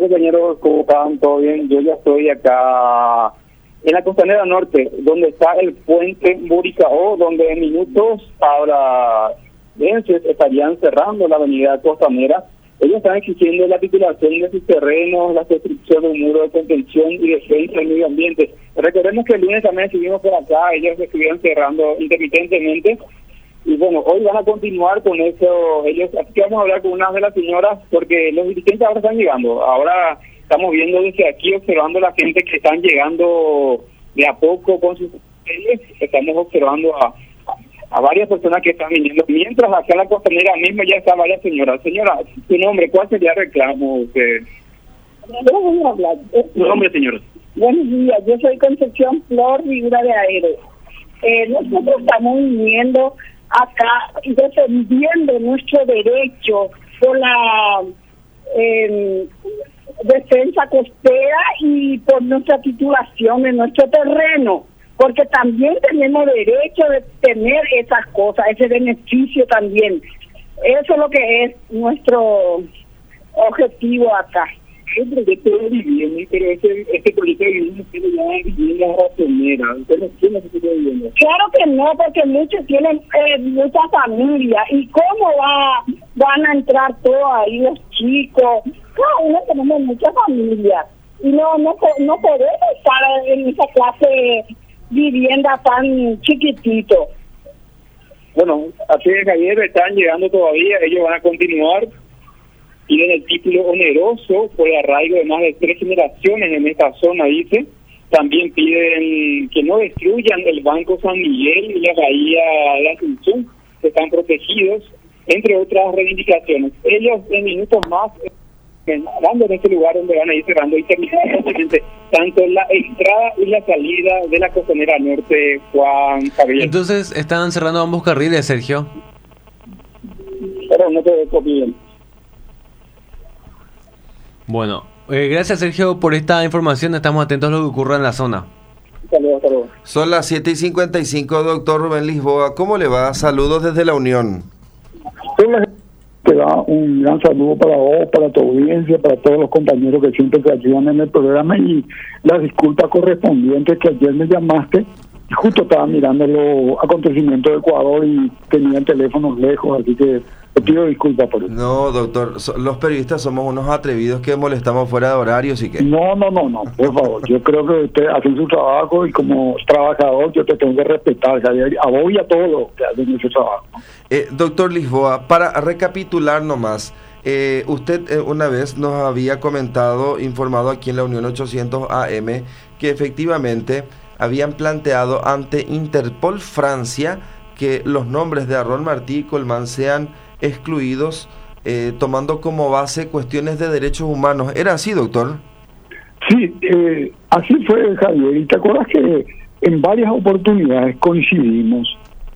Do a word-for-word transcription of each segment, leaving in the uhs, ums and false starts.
compañeros, ¿cómo están? ¿Todo bien? Yo ya estoy acá en la Costanera Norte, donde está el puente Buricao, donde en minutos ahora estarían cerrando la avenida Costanera. Ellos están exigiendo la titulación de sus terrenos, la construcción de un muro de contención y defensa del medio ambiente. Recordemos que el lunes también estuvimos por acá, ellos estuvieron cerrando intermitentemente. Y bueno, hoy van a continuar con eso. Ellos, así que vamos a hablar con una de las señoras, porque los dirigentes ahora están llegando. Ahora estamos viendo desde aquí, observando a la gente que están llegando de a poco con sus leyes. Estamos observando a, a varias personas que están viniendo. Mientras acá en la Costanera mismo ya están varias señoras. Señora, su nombre, ¿cuál sería el reclamo usted? Yo voy a hablar. Su nombre, señora. Buenos días, yo soy Concepción Flor Figura de Aero. Eh, nosotros estamos viniendo acá defendiendo nuestro derecho por la eh, defensa costera y por nuestra titulación en nuestro terreno, porque también tenemos derecho de tener esas cosas, ese beneficio también. Eso es lo que es nuestro objetivo acá. El proyecto de vivienda, pero ese, este proyecto de vivienda tiene ya vivienda ratonera. ¿Usted no tiene ese tipo de vivienda? Claro que no, porque muchos tienen eh, mucha familia. ¿Y cómo va van a entrar todos ahí los chicos? Cada uno tenemos mucha familia. Y no no no podemos estar en esa clase de vivienda tan chiquitito. Bueno, así es, Javier, están llegando todavía, ellos van a continuar. Piden el título oneroso por el arraigo de más de tres generaciones en esta zona, dice. También piden que no destruyan el Banco San Miguel y la Bahía de Asunción, que están protegidos, entre otras reivindicaciones. Ellos en minutos más hablando en este lugar donde van a ir cerrando intermitentemente tanto la entrada y la salida de la Costanera Norte, Juan Javier. Entonces están cerrando ambos carriles, Sergio. Pero no te dejo bien. Bueno, eh, gracias Sergio por esta información, estamos atentos a lo que ocurra en la zona. Hasta luego, hasta luego. Son las siete y cincuenta y cinco, doctor Rubén Lisboa, ¿cómo le va? Saludos desde la Unión. Te da un gran saludo para vos, para tu audiencia, para todos los compañeros que siempre te ayudan en el programa y las disculpas correspondientes que ayer me llamaste y justo estaba mirando los acontecimientos de Ecuador y tenía el teléfono lejos, así que te pido disculpas por eso. No, doctor, so, los periodistas somos unos atrevidos que molestamos fuera de horario, así que... No, no, no, no, por favor, yo creo que usted hace su trabajo y como trabajador yo te tengo que respetar, Javier, a vos y a todos los que hacen ese trabajo. Eh, doctor Lisboa, para recapitular nomás, eh, usted eh, una vez nos había comentado, informado aquí en la Unión ochocientos A M, que efectivamente habían planteado ante Interpol Francia que los nombres de Arrol Martí y Colmán sean excluidos, eh, tomando como base cuestiones de derechos humanos. ¿Era así, doctor? Sí, eh, así fue, Javier. Y te acuerdas que en varias oportunidades coincidimos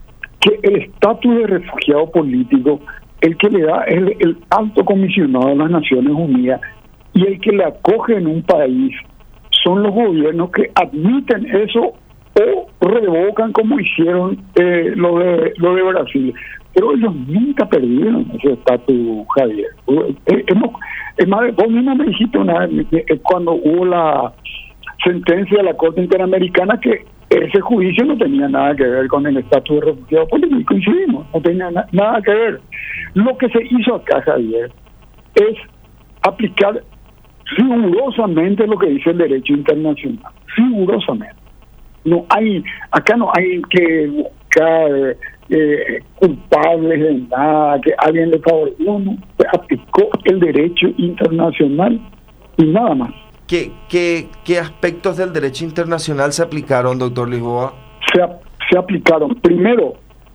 que el estatus de refugiado político, el que le da es el, el alto comisionado de las Naciones Unidas, y el que le acoge en un país son los gobiernos que admiten eso o revocan, como hicieron eh, lo de lo de Brasil. Pero ellos nunca perdieron ese estatus, Javier. Eh, hemos, es más, vos mismo me dijiste una vez, eh, cuando hubo la sentencia de la Corte Interamericana, que ese juicio no tenía nada que ver con el estatus de refugiado político, y coincidimos, no tenía na- nada que ver. Lo que se hizo acá, Javier, es aplicar rigurosamente lo que dice el derecho internacional, rigurosamente. No hay, acá no hay que buscar eh, culpables de nada, que alguien le favorezca. No, no, se aplicó el derecho internacional y nada más. ¿Qué, qué, qué aspectos del derecho internacional se aplicaron, doctor Lisboa? Se, se aplicaron, primero,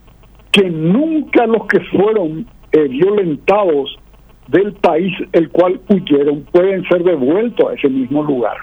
que nunca los que fueron eh, violentados del país el cual huyeron pueden ser devueltos a ese mismo lugar.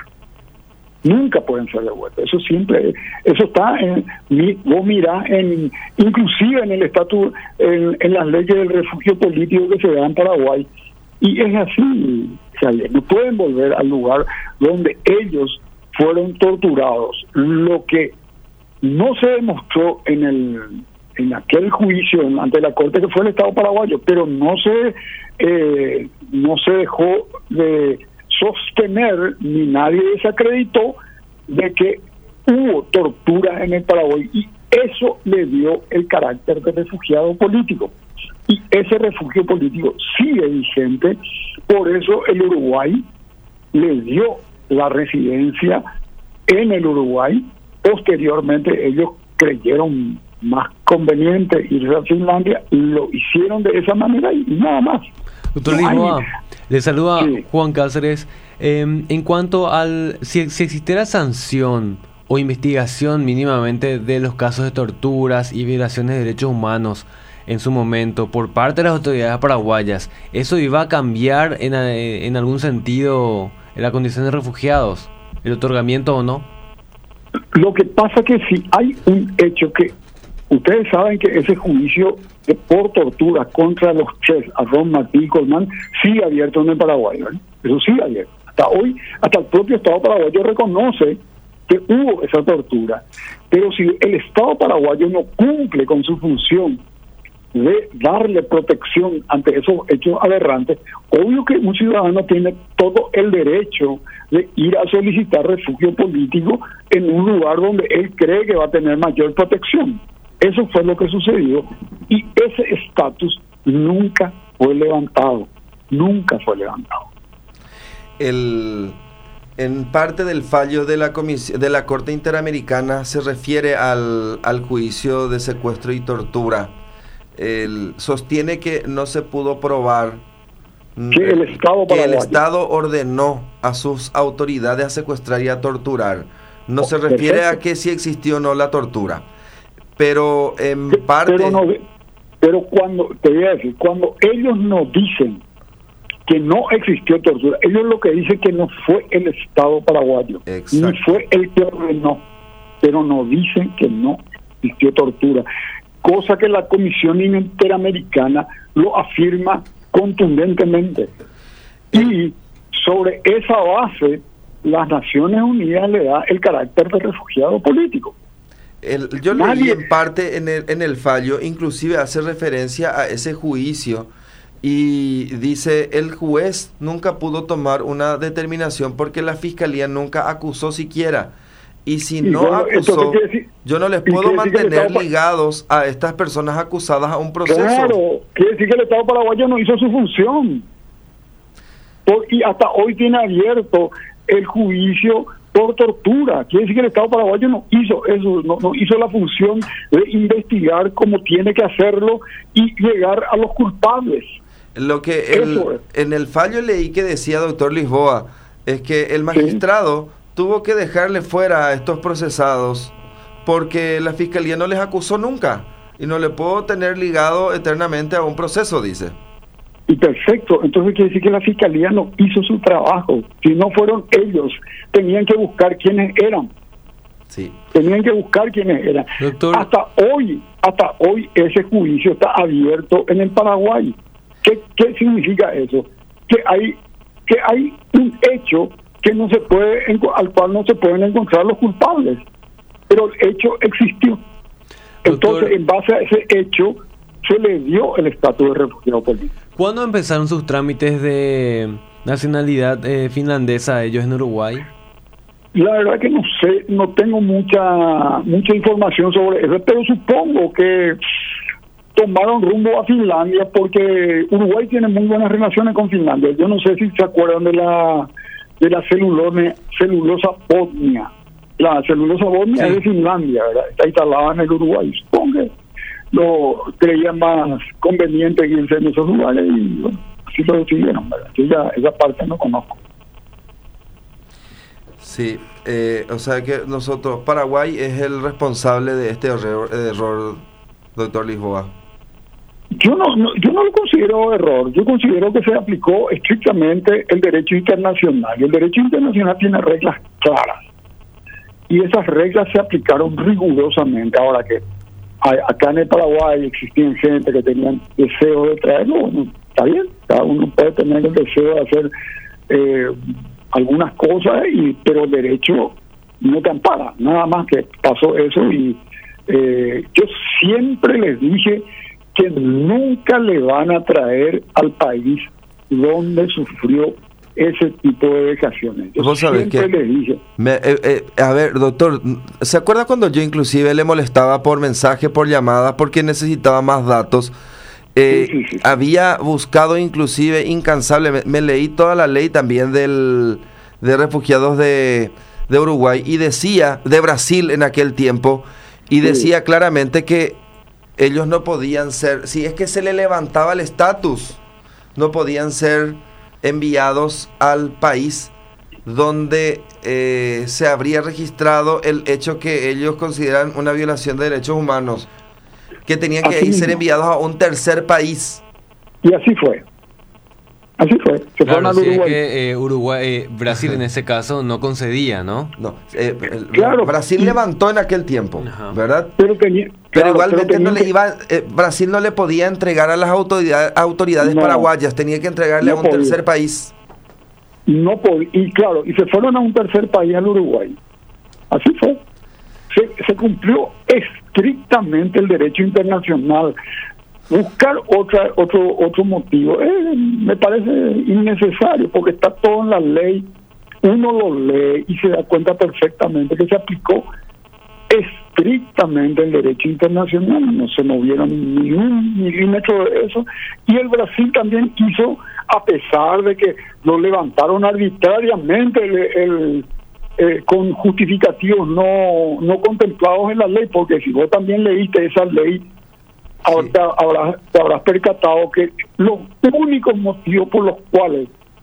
Nunca pueden ser devueltos. Eso siempre, eso está en, vos mirás en, inclusive en el estatus, en, en las leyes del refugio político que se da en Paraguay, y es así, Javier, no pueden volver al lugar donde ellos fueron torturados. Lo que no se demostró en el en aquel juicio ante la Corte, que fue el Estado paraguayo, pero no se eh, no se dejó de sostener, ni nadie desacreditó, de que hubo tortura en el Paraguay, y eso le dio el carácter de refugiado político. Y ese refugio político sigue vigente, por eso el Uruguay le dio la residencia en el Uruguay. Posteriormente ellos creyeron más conveniente irse a Finlandia, lo hicieron de esa manera y nada más. Doctor No hay- Lisboa, le saluda Sí. Juan Cáceres. Eh, en cuanto al, si, si existiera sanción o investigación mínimamente de los casos de torturas y violaciones de derechos humanos en su momento por parte de las autoridades paraguayas, ¿eso iba a cambiar en, eh, en algún sentido en la condición de refugiados? ¿El otorgamiento o no? Lo que pasa que si hay un hecho que ustedes saben que ese juicio de por tortura contra los tres, Arron, Martí y Colmán, sigue abierto en el Paraguay, ¿verdad? Eso sigue abierto. Hasta hoy, hasta el propio Estado paraguayo reconoce que hubo esa tortura. Pero si el Estado paraguayo no cumple con su función de darle protección ante esos hechos aberrantes, obvio que un ciudadano tiene todo el derecho de ir a solicitar refugio político en un lugar donde él cree que va a tener mayor protección. Eso fue lo que sucedió, y ese estatus nunca fue levantado, nunca fue levantado. El, en parte del fallo de la comisión, de la Corte Interamericana se refiere al, al juicio de secuestro y tortura. El, sostiene que no se pudo probar Que el Estado que el paraguayo- Estado ordenó a sus autoridades a secuestrar y a torturar. No Oh, se refiere perfecto. a que si existió o no la tortura. Pero en Pe- parte... Pero, no, pero cuando, te voy a decir, cuando ellos nos dicen que no existió tortura, ellos lo que dicen que no fue el Estado paraguayo, Exacto. ni fue el que ordenó, pero nos dicen que no existió tortura, cosa que la Comisión Interamericana lo afirma contundentemente. Y sobre esa base, las Naciones Unidas le da el carácter de refugiado político. El, yo Nadie- leí en parte en el, en el fallo, inclusive hace referencia a ese juicio y dice el juez nunca pudo tomar una determinación porque la fiscalía nunca acusó siquiera, y si Y no bueno, acusó, entonces quiere decir- yo no les y puedo quiere decir que el mantener Estado pa- ligados a estas personas acusadas a un proceso. Claro, quiere decir que el Estado paraguayo no hizo su función. Por- y hasta hoy tiene abierto el juicio por tortura. Quiere decir que el Estado paraguayo no hizo eso, no, no hizo la función de investigar como tiene que hacerlo y llegar a los culpables. Lo que el- Eso es. en el fallo leí que decía doctor Lisboa es que el magistrado tuvo que dejarle fuera a estos procesados porque la fiscalía no les acusó nunca y no le puedo tener ligado eternamente a un proceso, dice. Y perfecto, entonces quiere decir que la fiscalía no hizo su trabajo. Si no fueron ellos, tenían que buscar quiénes eran. Sí. Tenían que buscar quiénes eran. Doctor- Hasta hoy, hasta hoy ese juicio está abierto en el Paraguay. ¿Qué, qué significa eso? Que hay que hay un hecho que no se puede enco- al cual no se pueden encontrar los culpables, pero el hecho existió. Entonces, Doctor- en base a ese hecho se le dio el estatus de refugiado político. ¿Cuándo empezaron sus trámites de nacionalidad eh, finlandesa ellos en Uruguay? La verdad que no sé, no tengo mucha mucha información sobre eso, pero supongo que tomaron rumbo a Finlandia porque Uruguay tiene muy buenas relaciones con Finlandia. Yo no sé si se acuerdan de la de la celulone, celulosa bosnia. La celulosa bosnia Sí. es de Finlandia, ¿verdad? Está instalada en el Uruguay. Supongo que lo creían más conveniente irse en esos lugares y bueno, así lo decidieron, ¿verdad? Yo ya esa parte no conozco. Sí, eh, o sea que nosotros, Paraguay es el responsable de este error, error doctor Lisboa. Yo no, no, yo no lo considero error. Yo considero que se aplicó estrictamente el derecho internacional. Y el derecho internacional tiene reglas claras. Y esas reglas se aplicaron rigurosamente. Ahora que a- acá en el Paraguay existían gente que tenían deseo de traerlo, bueno, está bien. Cada uno puede tener el deseo de hacer eh, algunas cosas, y pero el derecho no te ampara. Nada más que pasó eso. Y eh, yo siempre les dije que nunca le van a traer al país donde sufrió ese tipo de vejaciones. Yo Vos sabés siempre que les dije, me, eh, eh, a ver, doctor, ¿se acuerda cuando yo inclusive le molestaba por mensaje, por llamada, porque necesitaba más datos? Eh, Sí, sí, sí, sí. Había buscado inclusive incansable, me, me leí toda la ley también del de refugiados de, de Uruguay y decía, de Brasil en aquel tiempo, y Sí. decía claramente que ellos no podían ser, si es que se le levantaba el estatus, no podían ser enviados al país donde eh, se habría registrado el hecho que ellos consideran una violación de derechos humanos, que tenían que Así ahí ser mismo. enviados a un tercer país. y así fue. Así fue. Se fueron Claro, al si es Uruguay. que eh, Uruguay, eh, Brasil en ese caso no concedía, ¿no? No, eh, el- Claro. Brasil Y- levantó en aquel tiempo, Ajá. ¿verdad? Pero, tenía, Pero claro, igualmente pero no tenía le que- iba, eh, Brasil no le podía entregar a las autoridades, autoridades No. paraguayas, tenía que entregarle No a un podía. tercer país. no pod- y claro, y se fueron a un tercer país, al Uruguay. Así fue. Se, se cumplió estrictamente el derecho internacional. Buscar otra otro otro motivo eh, me parece innecesario, porque está todo en la ley. Uno lo lee y se da cuenta perfectamente que se aplicó estrictamente el derecho internacional, no se movieron ni un milímetro de eso, y el Brasil también quiso, a pesar de que lo levantaron arbitrariamente el, el, eh, con justificativos no no contemplados en la ley, porque si vos también leíste esa ley, ahorita habrás, te habrás percatado que los únicos motivos por los cuales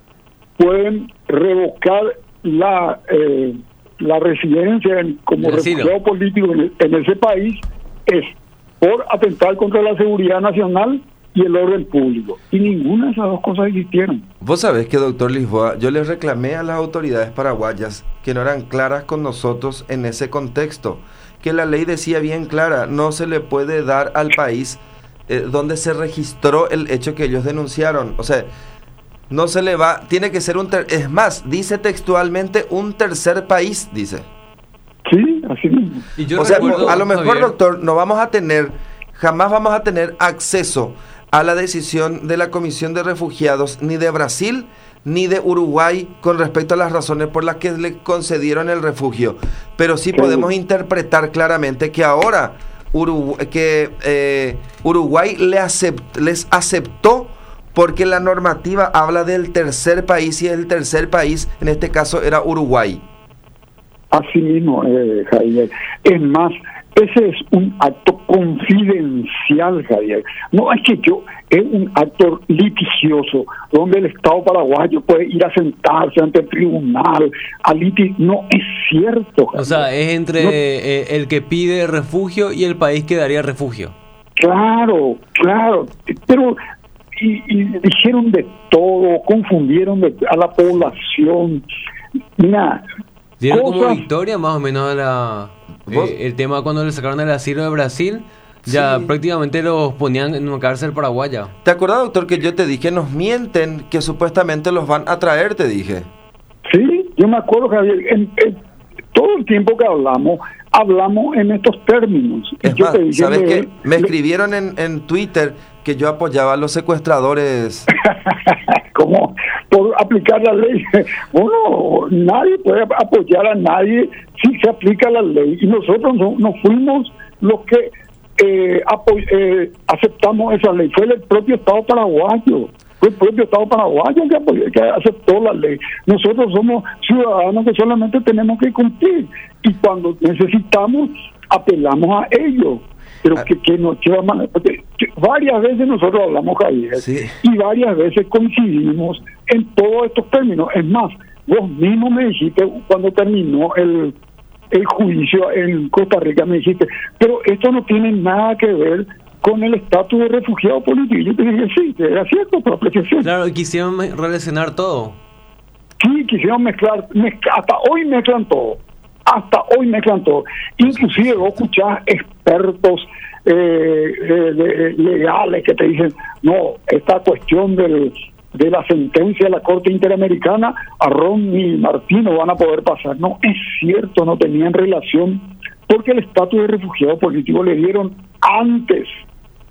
pueden revocar la eh, la residencia en- como El asilo. refugiado político en, en ese país es por atentar contra la seguridad nacional y el orden público. Y ninguna de esas dos cosas existieron. Vos sabés que, doctor Lisboa, yo les reclamé a las autoridades paraguayas que no eran claras con nosotros en ese contexto, que la ley decía bien clara, no se le puede dar al país eh, donde se registró el hecho que ellos denunciaron. O sea, no se le va, tiene que ser un, ter- es más, dice textualmente un tercer país, dice. Sí, así mismo. Y yo O sea, recuerdo, a lo mejor, Javier, doctor, no vamos a tener, jamás vamos a tener acceso a la decisión de la Comisión de Refugiados, ni de Brasil, ni de Uruguay, con respecto a las razones por las que le concedieron el refugio. Pero sí Sí. podemos interpretar claramente que ahora Urugu- que eh, Uruguay le acept- les aceptó porque la normativa habla del tercer país y el tercer país, en este caso, era Uruguay. Así mismo, eh, Javier. Es más, ese es un acto confidencial, Javier. No es que yo, es un acto litigioso, donde el Estado paraguayo puede ir a sentarse ante el tribunal, a litig... No es cierto, Javier. o sea, es entre No- eh, el que pide refugio y el país que daría refugio. Claro, claro, pero y, y dijeron de todo, confundieron de- a la población. Mira, Dieron como cosas- victoria más o menos a la, ¿Vos? eh, el tema cuando le sacaron el asilo de Brasil, ya Sí. prácticamente los ponían en una cárcel paraguaya. ¿Te acuerdas, doctor, que yo te dije, nos mienten, que supuestamente los van a traer, te dije? Sí, yo me acuerdo, Javier, en, en todo el tiempo que hablamos, hablamos en estos términos. Y Es yo más, te dije, ¿sabes le- qué? Me le- escribieron en, en Twitter que yo apoyaba a los secuestradores. como por aplicar la ley. Bueno, nadie puede apoyar a nadie si se aplica la ley. Y nosotros no, no fuimos los que eh, apo- eh, aceptamos esa ley. Fue el propio Estado paraguayo. Fue el propio Estado paraguayo que, apoyó- que aceptó la ley. Nosotros somos ciudadanos que solamente tenemos que cumplir. Y cuando necesitamos, apelamos a ellos. Pero Ah. que, que no, que vamos a- porque que varias veces nosotros hablamos, Javier, Sí. y varias veces coincidimos en todos estos términos. Es más, vos mismo me dijiste cuando terminó el, el juicio en Costa Rica, me dijiste, pero esto no tiene nada que ver con el estatus de refugiado político. Y yo te dije, sí, que era cierto, por apreciación. Claro, y quisieron me- relacionar todo. Sí, quisieron mezclar, mezcla- hasta hoy mezclan todo, hasta hoy mezclan todo. Inclusive vos escuchás expertos eh, eh, de- legales que te dicen, no, esta cuestión del, de la sentencia de la Corte Interamericana, a Ron y Martín no van a poder pasar. No, es cierto, no tenían relación, porque el estatus de refugiado político le dieron antes,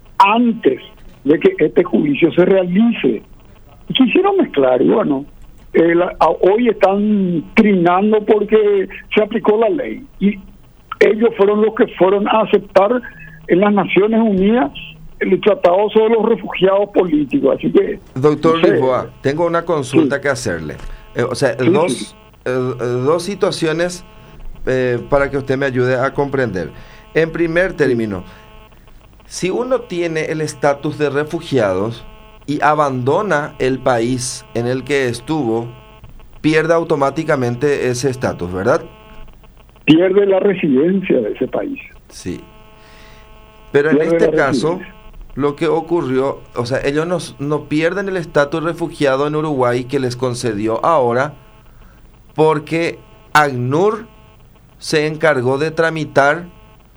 antes de que este juicio se realice. Y quisieron mezclar, y bueno, eh, la, a, hoy están trinando porque se aplicó la ley. Y ellos fueron los que fueron a aceptar en las Naciones Unidas el tratado sobre los refugiados políticos. Así que, doctor no sé, Lisboa, tengo una consulta sí. que hacerle. Eh, o sea, Sí, dos, sí. eh, dos situaciones eh, para que usted me ayude a comprender. En primer término, si uno tiene el estatus de refugiados y abandona el país en el que estuvo, pierde automáticamente ese estatus, ¿verdad? Pierde la residencia de ese país. Sí. Pero en Pierde este la caso, residencia. lo que ocurrió, o sea, ellos no, no pierden el estatus de refugiado en Uruguay que les concedió ahora, porque ACNUR se encargó de tramitar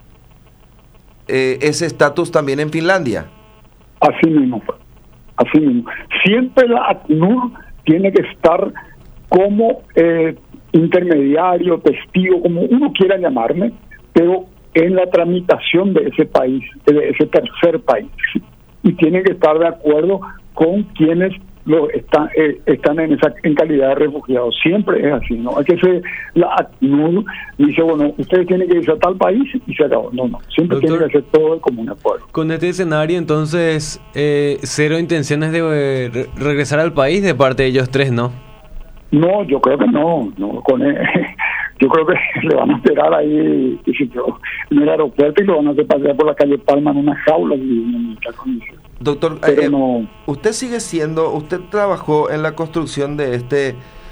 eh, ese estatus también en Finlandia. Así mismo fue. Así mismo. Siempre la ACNUR tiene que estar como eh, intermediario, testigo, como uno quiera llamarme, pero en la tramitación de ese país, de ese tercer país. Y tiene que estar de acuerdo con quienes lo están eh, están en esa en calidad de refugiados. Siempre es así, ¿no? Hay que ser la ACNUR dice, bueno, ustedes tienen que irse a tal país y se acabó. No, no. Siempre Doctor, tiene que hacer todo de común acuerdo. Con este escenario, entonces, eh, cero intenciones de eh, re- regresar al país de parte de ellos tres, ¿no? No, yo creo que no, no con él, yo creo que le van a esperar ahí en el aeropuerto y lo van a hacer pasear por la calle Palma en una jaula y en esta condición. Doctor, Pero eh, no, usted sigue siendo, usted trabajó en la construcción de este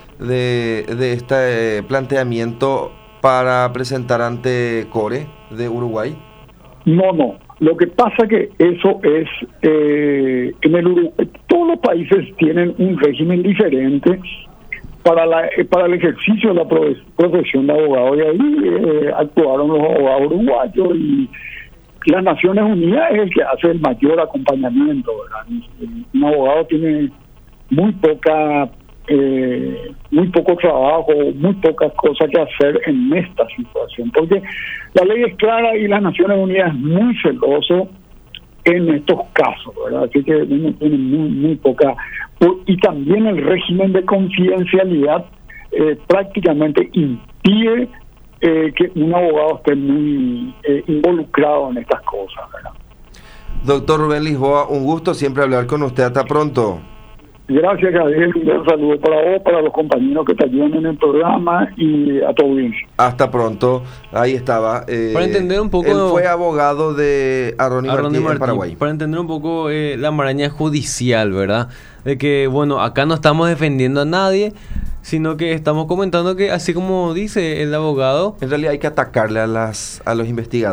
de, de este eh, planteamiento para presentar ante CORE de Uruguay. no, no. Lo que pasa que eso es eh, en el Uruguay, todos los países tienen un régimen diferente para la para el ejercicio de la profe- profesión de abogado, y ahí eh, actuaron los abogados uruguayos, y las Naciones Unidas es el que hace el mayor acompañamiento, ¿verdad? Un abogado tiene muy poca eh, muy poco trabajo, muy pocas cosas que hacer en esta situación, porque la ley es clara y las Naciones Unidas es muy celoso en estos casos, ¿verdad? Así que uno tiene muy, muy poca... Y también el régimen de confidencialidad eh, prácticamente impide eh, que un abogado esté muy eh, involucrado en estas cosas, ¿verdad? Doctor Rubén Lisboa, un gusto siempre hablar con usted. Hasta pronto. Gracias, Gabriel. Un saludo para vos, para los compañeros que te ayudan en el programa y a tu audiencia. Hasta pronto. Ahí estaba. Eh, Para entender un poco... Él fue abogado de Arroni Arroni Martí en Martí, Paraguay. para entender un poco eh, la maraña judicial, ¿verdad? De que, bueno, acá no estamos defendiendo a nadie, sino que estamos comentando que, así como dice el abogado... En realidad hay que atacarle a, las, a los investigadores.